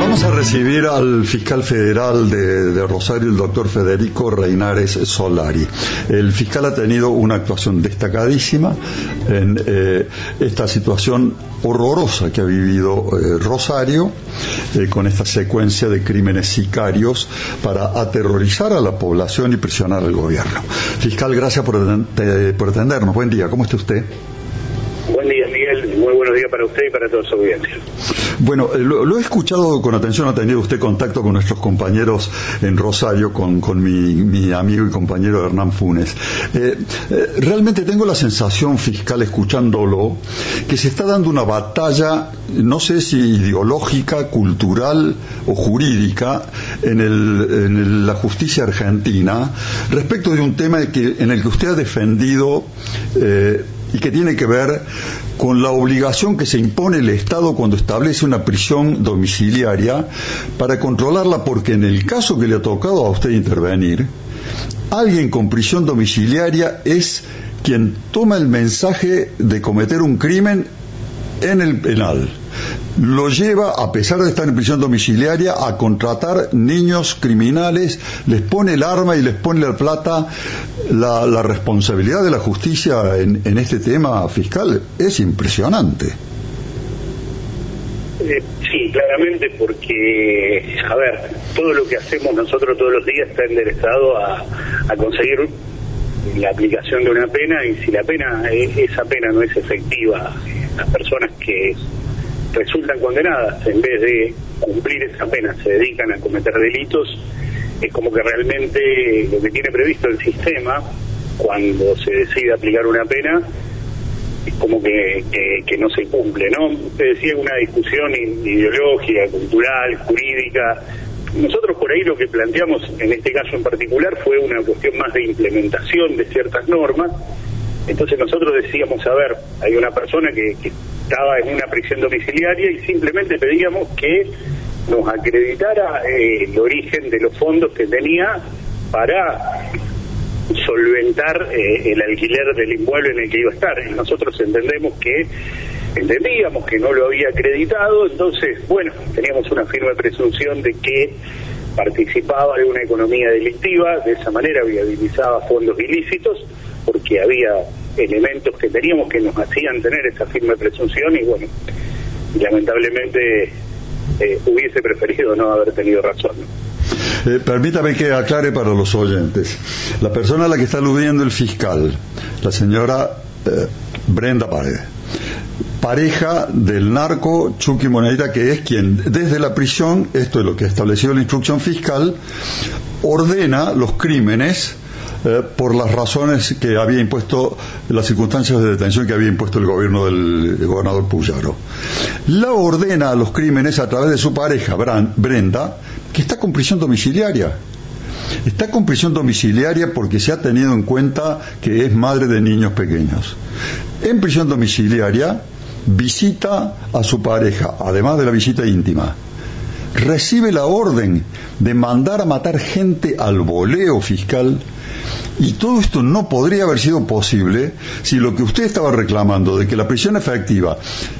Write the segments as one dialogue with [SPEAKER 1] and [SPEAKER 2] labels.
[SPEAKER 1] Vamos a recibir al fiscal federal de Rosario, el doctor Federico Reinares Solari. El fiscal ha tenido una actuación destacadísima en esta situación horrorosa que ha vivido Rosario, con esta secuencia de crímenes sicarios para aterrorizar a la población y presionar al gobierno. Fiscal, gracias por atendernos. Buen día, ¿cómo está usted?
[SPEAKER 2] Buen día, Miguel. Muy buenos días para usted y para toda su audiencia.
[SPEAKER 1] Bueno, lo he escuchado con atención. Ha tenido usted contacto con nuestros compañeros en Rosario, con mi amigo y compañero Hernán Funes. Realmente tengo la sensación, fiscal, escuchándolo, que se está dando una batalla, no sé si ideológica, cultural o jurídica, en la justicia argentina, respecto de un tema en el que usted ha defendido y que tiene que ver con la obligación que se impone el Estado cuando establece una prisión domiciliaria para controlarla, porque en el caso que le ha tocado a usted intervenir, alguien con prisión domiciliaria es quien toma el mensaje de cometer un crimen en el penal. Lo lleva, a pesar de estar en prisión domiciliaria, a contratar niños criminales, les pone el arma y les pone la plata. La responsabilidad de la justicia en este tema, fiscal, es impresionante.
[SPEAKER 2] Sí, claramente, porque, a ver, todo lo que hacemos nosotros todos los días está enderezado a conseguir la aplicación de una pena, y si esa pena no es efectiva, las personas que resultan condenadas, en vez de cumplir esa pena, se dedican a cometer delitos, es como que realmente lo que tiene previsto el sistema, cuando se decide aplicar una pena, es como que no se cumple, ¿no? Usted decía una discusión ideológica, cultural, jurídica. Nosotros por ahí lo que planteamos en este caso en particular fue una cuestión más de implementación de ciertas normas. Entonces nosotros decíamos, a ver, hay una persona que estaba en una prisión domiciliaria y simplemente pedíamos que nos acreditara el origen de los fondos que tenía para solventar el alquiler del inmueble en el que iba a estar. Y nosotros entendíamos que no lo había acreditado, entonces, bueno, teníamos una firme presunción de que participaba de una economía delictiva, de esa manera viabilizaba fondos ilícitos, porque había elementos que teníamos que nos hacían tener esa firme presunción, y bueno, lamentablemente hubiese preferido no haber tenido razón, ¿no?
[SPEAKER 1] Permítame que aclare para los oyentes. La persona a la que está aludiendo el fiscal, la señora Brenda Paredes, pareja del narco Chucky Monedita, que es quien desde la prisión, esto es lo que estableció la instrucción fiscal, ordena los crímenes por las razones que había impuesto, las circunstancias de detención que había impuesto el gobierno del gobernador Puyaro. La ordena a los crímenes a través de su pareja, Brenda, que está con prisión domiciliaria. Está con prisión domiciliaria porque se ha tenido en cuenta que es madre de niños pequeños. En prisión domiciliaria visita a su pareja, además de la visita íntima. Recibe la orden de mandar a matar gente al voleo, fiscal. Y todo esto no podría haber sido posible si lo que usted estaba reclamando, de que la prisión efectiva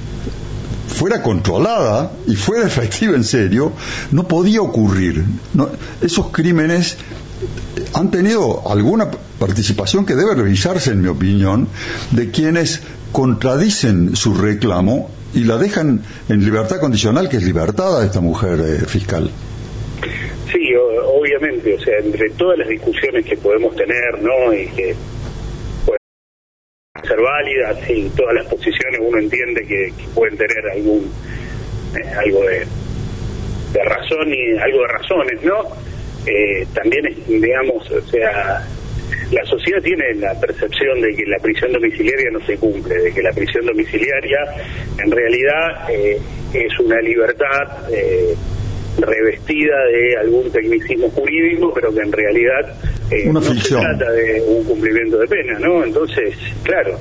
[SPEAKER 1] fuera controlada y fuera efectiva en serio, no podía ocurrir. Esos crímenes han tenido alguna participación que debe revisarse, en mi opinión, de quienes contradicen su reclamo y la dejan en libertad condicional, que es libertada esta mujer, fiscal.
[SPEAKER 2] Sí, obviamente, o sea, entre todas las discusiones que podemos tener, ¿no?, y que pueden ser válidas, y todas las posiciones uno entiende que pueden tener algo de razón y algo de razones, ¿no? También, digamos, o sea, la sociedad tiene la percepción de que la prisión domiciliaria no se cumple, de que la prisión domiciliaria en realidad es una libertad revestida de algún tecnicismo jurídico, pero que en realidad no se trata de un cumplimiento de pena, ¿no? Entonces, claro,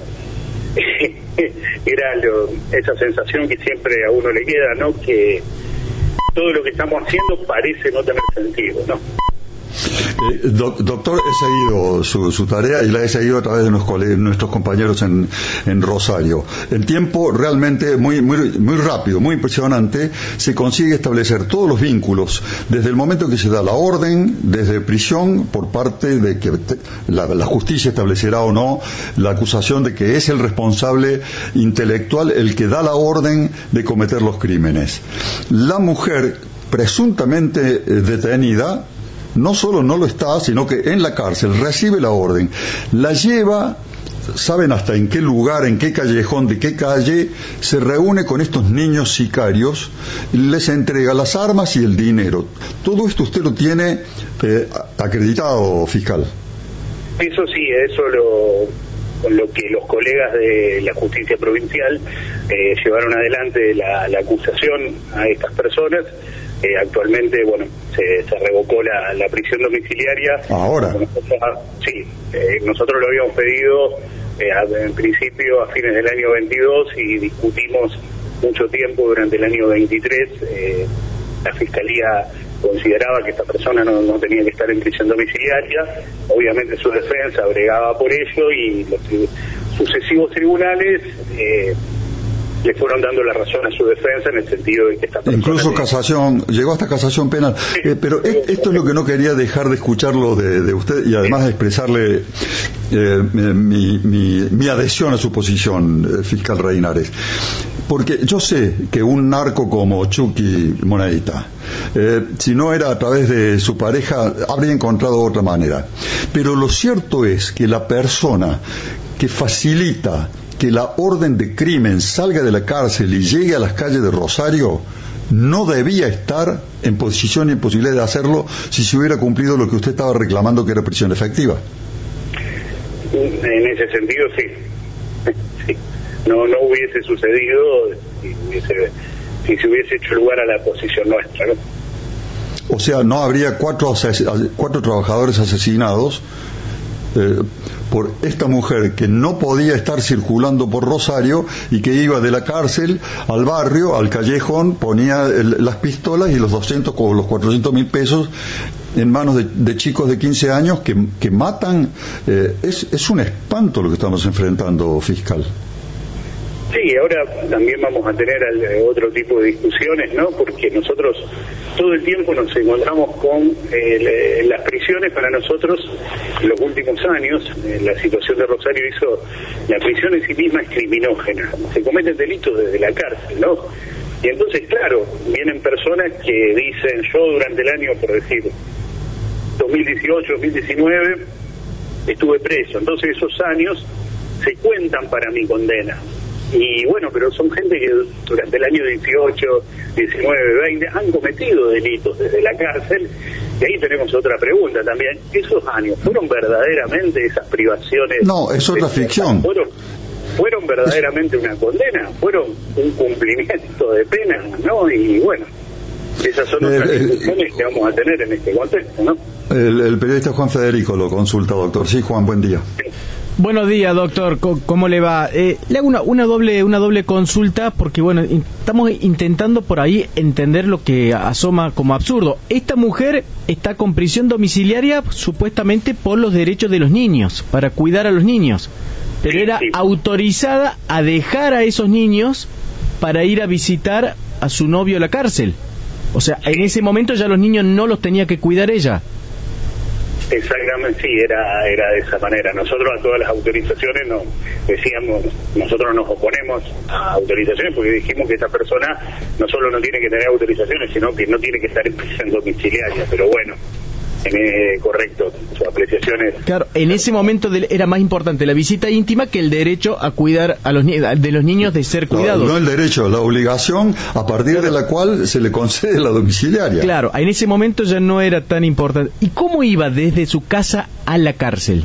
[SPEAKER 2] era esa sensación que siempre a uno le queda, ¿no?, que todo lo que estamos haciendo parece no tener sentido, ¿no?
[SPEAKER 1] Doctor, he seguido su tarea y la he seguido a través de nuestros compañeros en Rosario. En tiempo realmente muy rápido, muy impresionante, se consigue establecer todos los vínculos, desde el momento que se da la orden, desde prisión, por parte de que la justicia establecerá o no la acusación de que es el responsable intelectual el que da la orden de cometer los crímenes. La mujer presuntamente detenida no solo no lo está, sino que en la cárcel recibe la orden, la lleva, saben hasta en qué lugar, en qué callejón, de qué calle, se reúne con estos niños sicarios, les entrega las armas y el dinero. Todo esto usted lo tiene acreditado, fiscal.
[SPEAKER 2] Eso sí, con lo que los colegas de la justicia provincial llevaron adelante la acusación a estas personas. Actualmente, bueno, se revocó la prisión domiciliaria.
[SPEAKER 1] Ahora.
[SPEAKER 2] Nosotros lo habíamos pedido en principio a fines del año 22 y discutimos mucho tiempo durante el año 23. La Fiscalía consideraba que esta persona no tenía que estar en prisión domiciliaria. Obviamente su defensa bregaba por ello y los sucesivos tribunales le fueron dando la razón a su defensa en el sentido de que esta persona...
[SPEAKER 1] Incluso casación, llegó hasta casación penal. Pero esto es lo que no quería dejar de escucharlo de usted y además expresarle mi adhesión a su posición, fiscal Reinares. Porque yo sé que un narco como Chucky Monedita, si no era a través de su pareja, habría encontrado otra manera. Pero lo cierto es que la persona que facilita que la orden de crimen salga de la cárcel y llegue a las calles de Rosario, no debía estar en posición y en posibilidad de hacerlo si se hubiera cumplido lo que usted estaba reclamando, que era prisión efectiva.
[SPEAKER 2] En ese sentido, sí. Sí. No hubiese sucedido si se hubiese hecho lugar a la posición nuestra, ¿no?
[SPEAKER 1] O sea, no habría cuatro trabajadores asesinados por esta mujer que no podía estar circulando por Rosario y que iba de la cárcel al barrio, al callejón, ponía las pistolas y los 200 o los 400.000 pesos en manos de chicos de 15 años que matan. Es un espanto lo que estamos enfrentando, fiscal.
[SPEAKER 2] Sí, ahora también vamos a tener otro tipo de discusiones, ¿no? Porque nosotros todo el tiempo nos encontramos con las prisiones. Para nosotros, en los últimos años, la situación de Rosario hizo la prisión en sí misma es criminógena. Se cometen delitos desde la cárcel, ¿no? Y entonces, claro, vienen personas que dicen, yo durante el año, por decir, 2018, 2019, estuve preso. Entonces esos años se cuentan para mi condena. Y bueno, pero son gente que durante el año 18, 19, 20 han cometido delitos desde la cárcel. Y ahí tenemos otra pregunta también. ¿Esos años fueron verdaderamente esas privaciones?
[SPEAKER 1] No, es otra ficción.
[SPEAKER 2] ¿Fueron verdaderamente una condena? ¿Fueron un cumplimiento de pena? ¿No? Y bueno, esas son otras discusiones que vamos a tener en este contexto, ¿no?
[SPEAKER 1] El periodista Juan Federico lo consulta, doctor. Sí, Juan, buen día.
[SPEAKER 2] Sí.
[SPEAKER 3] Buenos días, doctor. ¿Cómo le va? Le hago una doble consulta porque, bueno, estamos intentando por ahí entender lo que asoma como absurdo. Esta mujer está con prisión domiciliaria supuestamente por los derechos de los niños, para cuidar a los niños, pero era autorizada a dejar a esos niños para ir a visitar a su novio a la cárcel. O sea, en ese momento ya los niños no los tenía que cuidar ella.
[SPEAKER 2] Exactamente, sí, era de esa manera. Nosotros a todas las autorizaciones nosotros nos oponemos a autorizaciones porque dijimos que esta persona no solo no tiene que tener autorizaciones, sino que no tiene que estar en prisión domiciliaria. Pero bueno, correcto, su apreciación es...
[SPEAKER 3] Claro, en ese momento era más importante la visita íntima que el derecho a cuidar a los niños de ser cuidados.
[SPEAKER 1] No el derecho, la obligación a partir de la cual se le concede la domiciliaria.
[SPEAKER 3] Claro, en ese momento ya no era tan importante. ¿Y cómo iba desde su casa a la cárcel?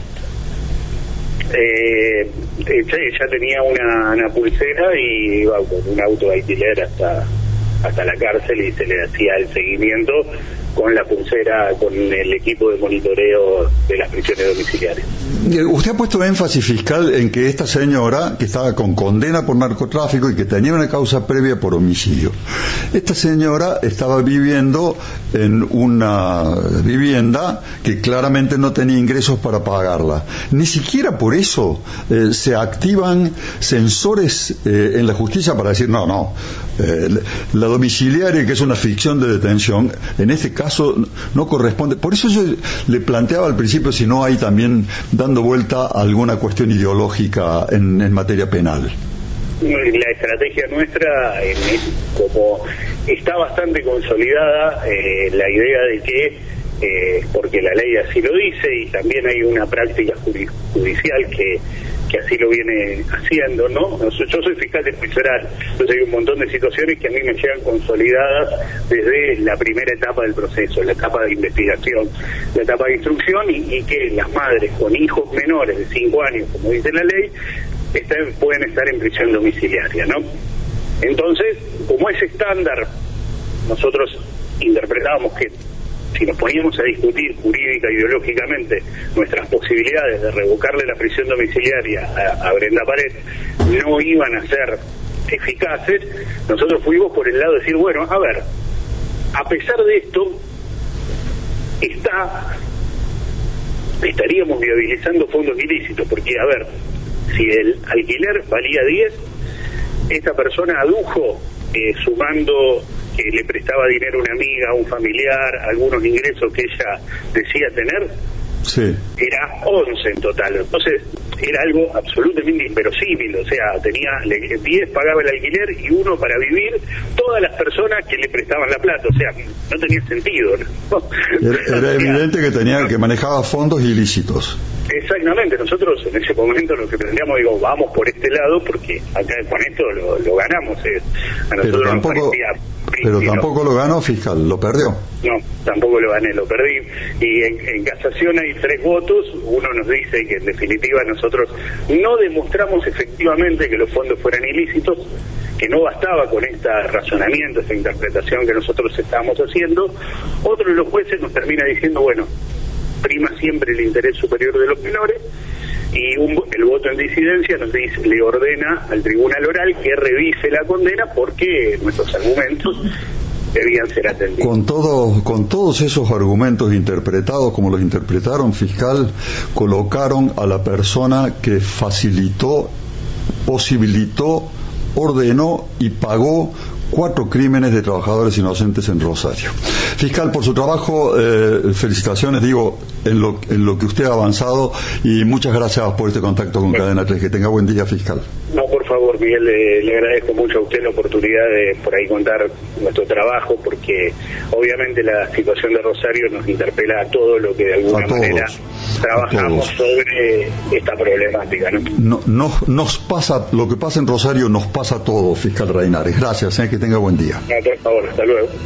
[SPEAKER 2] Ella tenía una pulsera y iba con un auto de alquiler hasta la cárcel y se le hacía el seguimiento con la pulsera, con el equipo de monitoreo de las prisiones domiciliarias.
[SPEAKER 1] Usted ha puesto énfasis, fiscal, en que esta señora, que estaba con condena por narcotráfico y que tenía una causa previa por homicidio, esta señora estaba viviendo en una vivienda que claramente no tenía ingresos para pagarla. Ni siquiera por eso se activan sensores en la justicia para decir no, la domiciliaria, que es una ficción de detención, en este caso no corresponde. Por eso yo le planteaba al principio si no hay también dando vuelta a alguna cuestión ideológica en materia penal.
[SPEAKER 2] La estrategia nuestra, como está bastante consolidada, la idea de que, porque la ley así lo dice y también hay una práctica judicial que así lo viene haciendo, ¿no? Yo soy fiscal especial, entonces hay un montón de situaciones que a mí me llegan consolidadas desde la primera etapa del proceso, la etapa de investigación, la etapa de instrucción, y que las madres con hijos menores de 5 años, como dice la ley, pueden estar en prisión domiciliaria, ¿no? Entonces, como ese estándar, nosotros interpretábamos que si nos poníamos a discutir jurídica e ideológicamente nuestras posibilidades de revocarle la prisión domiciliaria a Brenda Pared no iban a ser eficaces, nosotros fuimos por el lado de decir, bueno, a ver, a pesar de esto, estaríamos viabilizando fondos ilícitos, porque, a ver, si el alquiler valía 10, esta persona adujo, sumando que le prestaba dinero a una amiga, a un familiar, algunos ingresos que ella decía tener,
[SPEAKER 1] sí,
[SPEAKER 2] era 11 en total. Entonces era algo absolutamente inverosímil, o sea, tenía 10 pagaba el alquiler y 1 para vivir, todas las personas que le prestaban la plata, o sea, no tenía sentido, ¿no?
[SPEAKER 1] Era evidente que manejaba fondos ilícitos.
[SPEAKER 2] Exactamente, nosotros en ese momento lo que planteamos, digo, vamos por este lado porque acá con esto lo ganamos. A nosotros
[SPEAKER 1] pero tampoco lo ganó, fiscal, lo perdió.
[SPEAKER 2] No, tampoco lo gané, lo perdí. Y en casación hay 3 votos, uno nos dice que en definitiva nosotros no demostramos efectivamente que los fondos fueran ilícitos, que no bastaba con este razonamiento, esta interpretación que nosotros estábamos haciendo. Otro de los jueces nos termina diciendo, bueno, prima siempre el interés superior de los menores, y el voto en disidencia nos dice, le ordena al tribunal oral que revise la condena porque nuestros argumentos debían ser atendidos.
[SPEAKER 1] Con todos esos argumentos interpretados como los interpretaron, fiscal, colocaron a la persona que facilitó, posibilitó, ordenó y pagó 4 crímenes de trabajadores inocentes en Rosario. Fiscal, por su trabajo, felicitaciones, digo, en lo que usted ha avanzado, y muchas gracias por este contacto con Cadena 3. Que tenga buen día, fiscal.
[SPEAKER 2] No, por favor, Miguel, le agradezco mucho a usted la oportunidad de por ahí contar nuestro trabajo, porque obviamente la situación de Rosario nos interpela a todo lo que de alguna manera trabajamos sobre esta problemática, ¿no?
[SPEAKER 1] Nos pasa, lo que pasa en Rosario nos pasa a todos, fiscal Reinares. Gracias, que tenga buen día.
[SPEAKER 2] No, por favor, hasta luego.